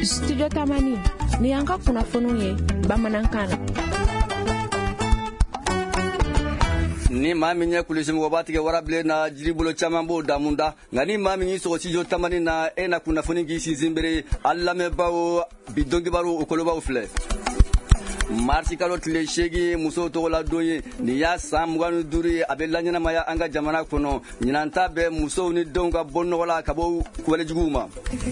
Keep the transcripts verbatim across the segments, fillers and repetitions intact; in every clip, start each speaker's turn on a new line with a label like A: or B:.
A: Studio Tamani ni an ka kunnafoniw ye bamanankan na.
B: Ni maa min ye kulisi mɔgɔ b'a tigɛ warabilen na jiribolo caman b'o damunda nka ni maa min y'i sɔgɔ studio Tamani na e na kunnafoni k'i sinsin bere a lamɛnbaaw bi dɔnkibaru o kolobaw filɛ. Marsi kalo tile seegin musow tɔgɔ la don ye nin y'a san mugan ni duuru ye a bɛ laɲɛnamaya an ka jamana kɔnɔ ɲinanta bɛ musow ni denw ka bɔ nɔgɔ la ka bɔ walejuguw ma.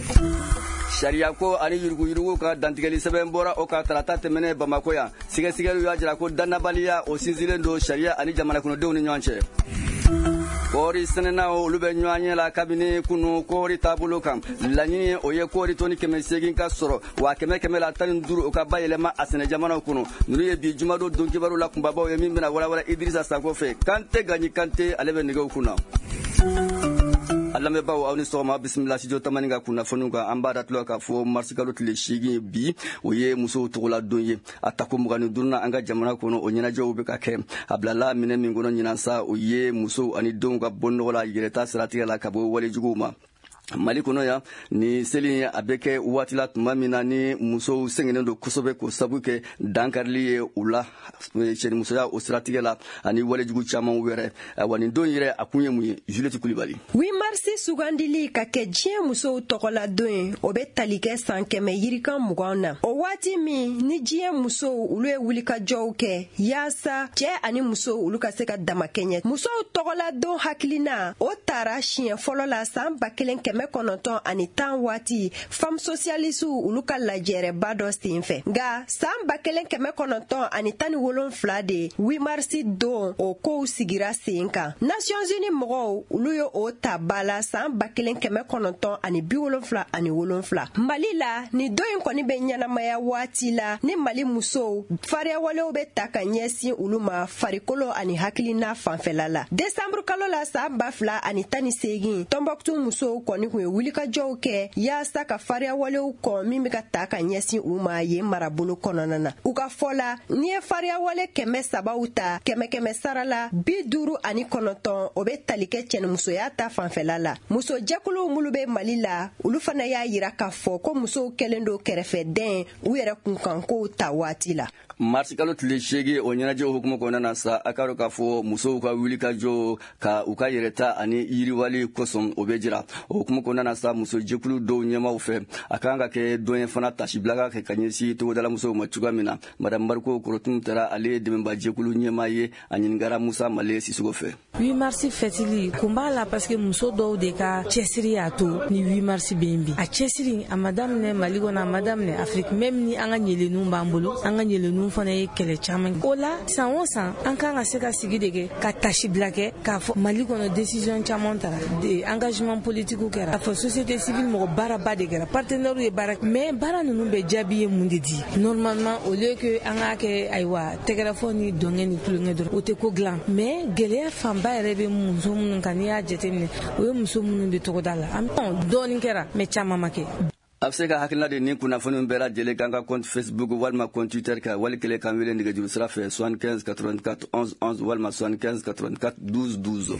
B: Sariya ko ani yuruguyurugu ka dantigɛli sɛbɛn bɔra o ka tarata tɛmɛnen Bamako yan sɛgɛsɛgɛliw y'a jira ko dannabaliya o sinsilen don sariya ani jamana kɔnɔdenw ni ɲɔgɔn cɛ. Kɔɔri sɛnɛnaw olu bɛ ɲɔgɔn ɲɛ la kabini kunu kɔɔri taabolo kan laɲini o ye kɔɔri tɔni kɛmɛ seegin ka sɔrɔ wa kɛmɛ kɛmɛ la tan ni duuru o ka bayɛlɛma a sɛnɛ jamanaw kɔnɔ ninnu ye bi jumado donkibaru la kunbabaw ye min bɛna walawala Idrissa Sako fɛ Kante Gagni Kante ale bɛ nɛgɛw kunna. A lamɛnbaaw aw ni sɔgɔma bisimila studio Tamani ka kunnafoniw kan an b'a datula k'a fɔ marisi kalo tile seegin bi o ye musow tɔgɔla don ye a tako mugan ni duurunan an ka jamana kɔnɔ o ɲɛnajɛw bɛ ka kɛ a bilala minɛ min kɔnɔ ɲinan sa o ye musow ani denw ka bɔ nɔgɔ la yɛrɛta siratigɛ la ka bɔ walejuguw ma. Mali kɔnɔ yan ni seli a bɛ kɛ waati la tuma min na ni musow sɛgɛnnen don kosɛbɛ ko sabu kɛ dankarili ye u la cɛnimusoya o siratigɛ la ani walejugu caman wɛrɛ wa nin don yɛrɛ a kun ye mun ye Juliette Kulibali.
C: huit marsi sugandili ka kɛ diɲɛ musow tɔgɔla don ye o bɛ tali kɛ san kɛmɛ yirikan mugan na o waati min ni diɲɛ musow olu ye wulikajɔw kɛ yaasa cɛ ani musow olu ka se ka damakɛɲɛ musow tɔgɔla don hakilina o taara siɲɛ fɔlɔ la san ba kelen kɛmɛ kɔnɔntɔn ani tan waati femme socialiste olu ka lajɛrɛba dɔ sen fɛ nka san ba kelen kɛmɛ kɔnɔntɔn ani tan ni wolonfila de huit marsi don o kow sigira sen kan Nations Unies mɔgɔw olu ye o ta ba la san ba kelen kɛmɛ kɔnɔntɔn ani bi wolonfila ani wolonfila Mali la ni don in kɔni bɛ ɲɛnamaya waati la ni Mali musow fariyawalew bɛ ta ka ɲɛsin olu ma farikolo ani hakilina fanfɛla la Desanburu kalo la san ba fila ani tan ni seegin Tɔnbɔkutu musow kɔni kun ye wulikajɔw kɛ yaasa ka fariyawalew kɔn min bɛ ka ta ka ɲɛsin u ma yen marabolo kɔnɔna na u ka fɔ la n'i ye fariyawale kɛmɛ sabaw ta kɛmɛ kɛmɛ sara la bi duuru ani kɔnɔntɔn o bɛ tali kɛ cɛnimusoya ta fanfɛla la musojɛkuluw minnu bɛ Mali la olu fana y'a yira k'a fɔ ko musow kɛlen don kɛrɛfɛdɛn u yɛrɛ kunkankow ta waati la.
B: Marsi kalo tile seegin o ɲɛnajɛ hukumu kɔnɔna na sa a ka dɔn k'a fɔ musow ka wulikajɔ ka u ka yɛrɛta ani yiriwali kosɔn o bɛ jira o hukumu kɔnɔna na sa musojɛkulu dɔw ɲɛmaw fɛ a kan ka kɛ dɔn ye fana tasibila ka kɛ ka ɲɛsin togodala musow ma cogoya min na madame Mariko Korotun taara ale ye dɛmɛba jɛkulu ɲɛmaa ye a ɲininkara Musa Male Sisoko fɛ.
D: huit marsi fɛtili kun b'a la parce que muso dɔw de ka cɛsiri y'a to ni huit marsi bɛ yen bi a cɛsiri a ma daminɛ Mali kɔnɔ a ma daminɛ Afrique même ni an ka ɲɛlenninw b'an bolo an ka ɲɛlenninw fana ye kɛlɛ caman o la san o san an kan ka se ka sigi de kɛ ka tasibila kɛ k'a fɔ Mali kɔnɔ décision caman tara engagement politique kɛra k'a fɔ société civile mɔgɔ baaraba de kɛra partenaires ye baara mais baara ninnu bɛ jaabi ye mun de di normalement au lieu que an k'a kɛ ayiwa tɛgɛrɛfɔ ni dɔngɛ ni tulonkɛ dɔrɔn o tɛ ko dilan mais gɛlɛya fanba yɛrɛ bɛ muso minnu kan n'i y'a jateminɛ o ye muso minnu bɛ togoda la an dɔɔnin kɛra mais caman ma kɛ.
B: A bɛ se ka hakilina de ni kunnafoni bɛɛ lajɛlen kan ka compte Facebook walima compte Twitter kan wali kelen kan wele nɛgɛjuru sira fɛ soixante-quinze quatre-vingt-quatre onze onze walima soixante-quinze quatre-vingt-quatre douze douze.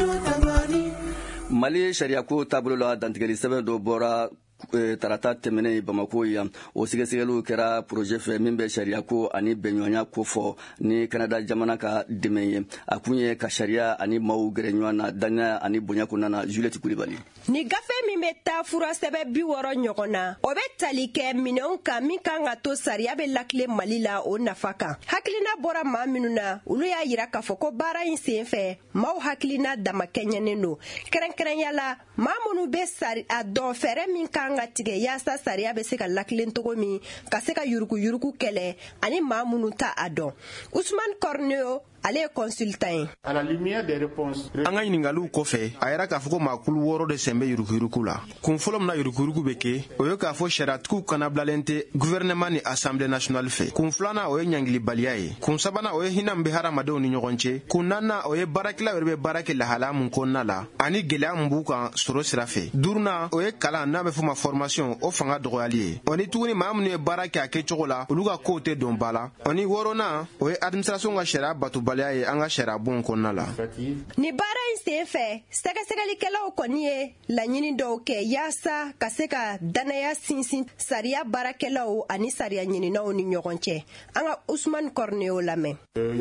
B: Mali sariya ko taabolo la dantigɛli sɛbɛn dɔ bɔra tarata tɛmɛnen Bamako yan o sɛgɛsɛgɛliw kɛra projet fɛ min bɛ sariya ko ani bɛnɲɔgɔnya ko fɔ ni Canada jamana ka dɛmɛ ye a kun ye ka sariya ani maaw gɛrɛ ɲɔgɔn na danya ani bonya kɔnɔna na Juliette Kulibali.
C: Ni gafe min bɛ taa fura sɛbɛ bi wɔɔrɔ ɲɔgɔn na o bɛ tali kɛ minɛnw kan min kan ka to sariya bɛ lakile Mali la o nafa kan hakilina bɔra maa minnu na olu y'a yira k'a fɔ ko baara in sen fɛ maaw hakilina damakɛɲɛnen don kɛrɛnkɛrɛnya la maa minnu bɛ sari a dɔn fɛɛrɛ min kan ka tigɛ yaasa sariya bɛ se ka lakilen cogo min ka se ka yuruguyurugu kɛlɛ ani maa minnu ta a dɔn Ousmane Corneo ale ye consultant ye.
E: An ka ɲininkaliw kɔfɛ a yɛrɛ k'a fɔ ko maakulu wɔɔrɔ de sen bɛ yuruguyurugu la kun fɔlɔ min na yuruguyurugu bɛ kɛ o ye k'a fɔ sariyatigiw kanabilalen tɛ gouvernement ni assemblée nationale fɛ kun filanan o ye ɲangilibaliya ye kun sabanan o ye hinɛ min bɛ hadamadenw ni ɲɔgɔn cɛ kun naaninan o ye baarakɛlaw yɛrɛ bɛ baara kɛ lahalaya mun kɔnɔna la ani gɛlɛya min b'u kan sɔrɔ sira fɛ duurunan o ye kalan n'a bɛ fɔ ma formation o fanga dɔgɔyali ye o ni tuguni maa minnu ye baara kɛ a kɛcogo la olu ka kow tɛ don ba la o ni wɔɔrɔnan o ye administration ka sariya batoba labatobaliya ye an ka sariya bon kɔnɔna la.
C: Ni baara in sen fɛ sɛgɛsɛgɛlikɛlaw kɔni ye laɲini dɔw kɛ yaasa ka se ka danaya sinsin sariya baarakɛlaw ani sariya ɲininaw ni ɲɔgɔn cɛ. An ka Usman Kɔrne y'o lamɛn.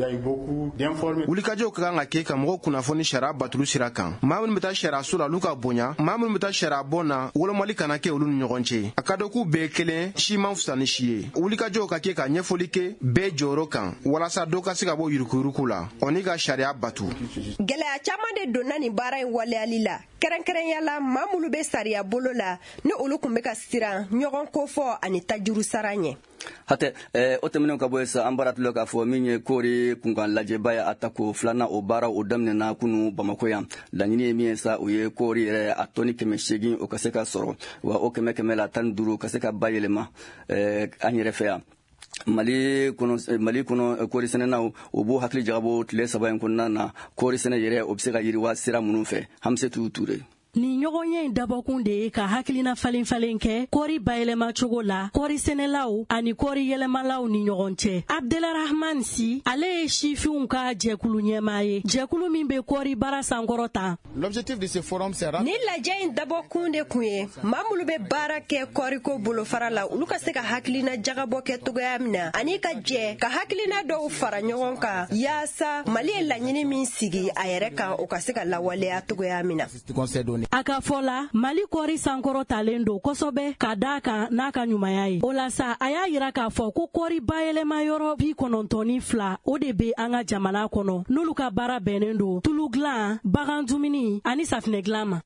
E: Wulikajɔw ka kan ka kɛ ka mɔgɔw kunnafoni sariya batulu sira kan. Maa minnu bɛ taa sariyaso la olu ka bonya, maa minnu bɛ taa sariya bɔn na wolomali kana kɛ olu ni ɲɔgɔn cɛ. A ka dɔn k'u bɛɛ kelen si man fisa ni si ye. Wulikajɔw ka kɛ ka ɲɛfɔli kɛ bɛɛ jɔyɔrɔ kan walasa dɔw ka se ka bɔ yurukuyuruku la o ni ka sariya batu.
C: Gɛlɛya caman de donna nin baara in waleyali la. Kɛrɛnkɛrɛnya la maa minnu bɛ sariya bolo la ni olu tun bɛ ka siran ɲɔgɔn kofɔ ani tajuru sara ɲɛ.
B: Hatɛ eh, o tɛmɛnen ka bɔ sa an baara tilo k'a fɔ min ye koori kunkan lajɛba ye a ta ko filanan o baara o daminɛna kunu Bamako yan. Laɲini ye min ye sa o ye koori yɛrɛ a tɔni kɛmɛ seegin o ka se ka sɔrɔ wa o kɛmɛ kɛmɛ la tan ni duuru ka se ka bayɛlɛma eh, an yɛrɛ fɛ yan. Mali kɔnɔ Mali kɔnɔ kɔɔri sɛnɛnaw o b'o hakili jagabɔ tile saba in kɔnɔna na kɔɔri sɛnɛ yɛrɛ o bɛ se ka yiriwa sira minnu fɛ. Hamsetu Ture.
F: Ni ɲɔgɔnye in dabɔkun de ye ka hakilina falen falen kɛ kɔɔri bayɛlɛma cogo la kɔɔri sɛnɛlaw ani kɔɔri yɛlɛmalaw ni ɲɔgɔn cɛ. Abdelrahman Si ale ye sifinw ka jɛkulu ɲɛmaa ye jɛkulu min bɛ kɔɔri baara sankɔrɔ tan.
G: L'objectif de ce forum sera
C: ni lajɛ in dabɔkun de kun ye maa minnu bɛ baara kɛ kɔɔriko bolofara la olu ka se ka hakilina jagabɔ kɛ togoya min na ani ka jɛ ka hakilina dɔw fara ɲɔgɔn kan yaasa Mali ye laɲini min sigi a yɛrɛ kan o ka se ka lawaleya togoya min na.
F: A ka fɔ la Mali kɔɔri sankɔrɔ talen don kosɛbɛ ka da kan n'a ka ɲumanya ye. O la sa a y'a yira k'a fɔ ko kɔɔri bayɛlɛma yɔrɔ bi kɔnɔntɔn ni fila o de bɛ an ka jamana kɔnɔ n'olu ka baara bɛnnen don tulu dilan bagan dumuni ani safinɛ dilan ma.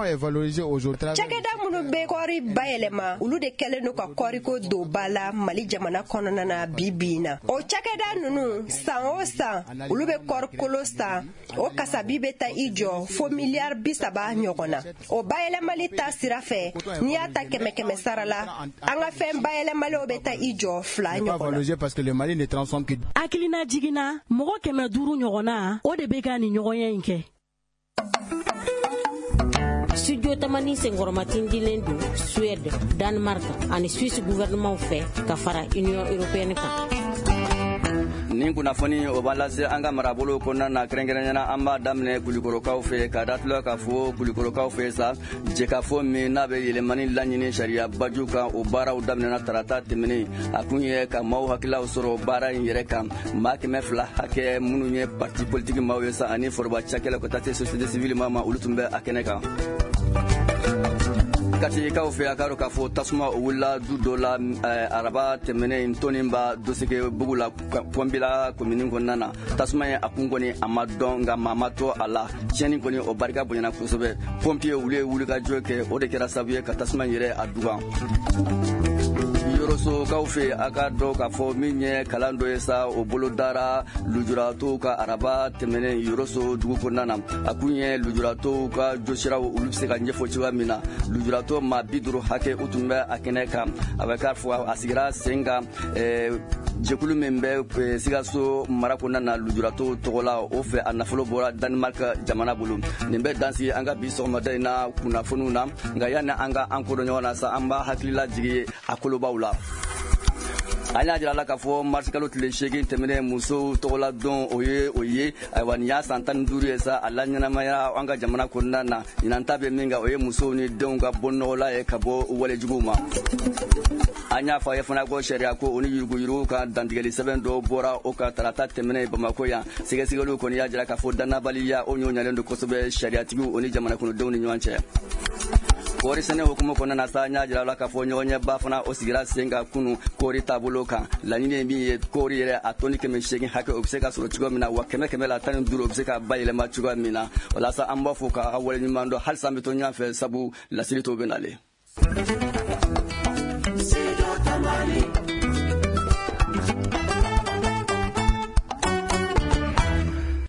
C: Cakɛda minnu bɛ kɔɔri bayɛlɛma olu de kɛlen don ka kɔɔriko don ba la Mali jamana kɔnɔna na bi bi in na. O cakɛda ninnu san o san olu bɛ kɔɔrikolo san o kasabi bɛ taa i jɔ fo miliyari bi saba ɲɔgɔn na. O bayɛlɛmali ta sira fɛ n'i y'a ta kɛmɛ kɛmɛ sara la an ka fɛn bayɛlɛmaliw bɛ taa i jɔ fila ɲɔgɔn na.
F: Hakilina jiginna mɔgɔ kɛmɛ duuru ɲɔgɔnna o de bɛ ka nin ɲɔgɔnya in kɛ.
H: Studio Tamani senkɔrɔmatin dilen don Suède, Danemark ani Suisse gouvernement fɛ ka fara Union européenne kan.
B: Nin kunnafoni o b'a lase an ka marabolo kɔnɔna na kɛrɛnkɛrɛnyana an b'a daminɛ kulikorokaw fɛ ka datila k'a fɔ kulikorokaw fɛ sa jɛkafɔ min n'a bɛ yɛlɛmani laɲini sariya baju kan o baaraw daminɛna tarata tɛmɛnen a kun ye ka maaw hakilaw sɔrɔ baara in yɛrɛ kan maa kɛmɛ fila hakɛ minnu ye parti politique maaw ye sa ani foroba cakɛlaw ka taa se société civile ma ma olu tun bɛ a kɛnɛ kan. Katikaw fɛ a ka dɔn k'a fɔ tasuma o wulila du dɔ la araba tɛmɛnen Ntɔniba Dosike bugu la Pɔnbila komini kɔnɔna na tasuma ye a kun kɔni a ma dɔn nka maa ma to a la tiɲɛni kɔni o barika bonyana kosɛbɛ pɔnpiye olu ye wulikajɔ kɛ o de kɛra sababu ye ka tasuma yɛrɛ a dugan. Yɔrɔsokaw fɛ a ka dɔn k'a fɔ min ye kalan dɔ ye sa o bolo dara lujuratɔw ka araba tɛmɛnen Yɔrɔso dugu kɔnɔna na a kun ye lujuratɔw ka jɔsiraw olu bɛ se ka ɲɛfɔ cogoya min na lujuratɔ maa bi duuru hakɛ u tun bɛ a kɛnɛ kan a bɛ k'a fɔ a sigira sen kan jɛkulu min bɛ Sikaso mara kɔnɔna na lujuratɔw tɔgɔ la o fɛ a nafolo bɔra Danemark jamana bolo nin bɛ dansi an ka bi sɔgɔmada in na kunnafoniw na nka yanni an ka an kodɔn ɲɔgɔn na sa an b'a hakili lajigi a kolobaw la. An y'a jira la k'a fɔ marisi kalo tile seegin tɛmɛnen musow tɔgɔla dɔn o ye o ye ayiwa nin y'a san tan ni duuru ye sa a la ɲɛnamaya an ka jamana kɔnɔna na ɲinan ta bɛ min kan o ye musow ni denw ka bɔ nɔgɔla ye ka bɔ walejuguw ma. An y'a fɔ a ye fana ko sariya ko o ni yuruguyurugu ka dantigɛli sɛbɛn dɔ bɔra o ka tarata tɛmɛnen Bamako yan sɛgɛsɛgɛliw kɔni y'a jira k'a fɔ dannabaliya o ɲɔɲalen don kosɛbɛ sariyatigiw o ni jamana kɔnɔdenw ni ɲɔgɔn cɛ. Kɔɔri sɛnɛ hukumu kɔnɔna na sa an y'a jira la k'a fɔ ɲɔgɔnɲɛba fana o sigira sen ka kunu kɔɔri taabolo kan laɲini ye min ye kɔɔri yɛrɛ a tɔni kɛmɛ seegin hakɛ o bɛ se ka sɔrɔ cogoya min na wa kɛmɛ kɛmɛ la tan ni duuru o bɛ se ka bayɛlɛma cogoya min na walasa an b'a fɔ k'a waleɲuman dɔn halisa an bɛ to ɲɔgɔn fɛ sabu lasiri t'o bɛ nalen.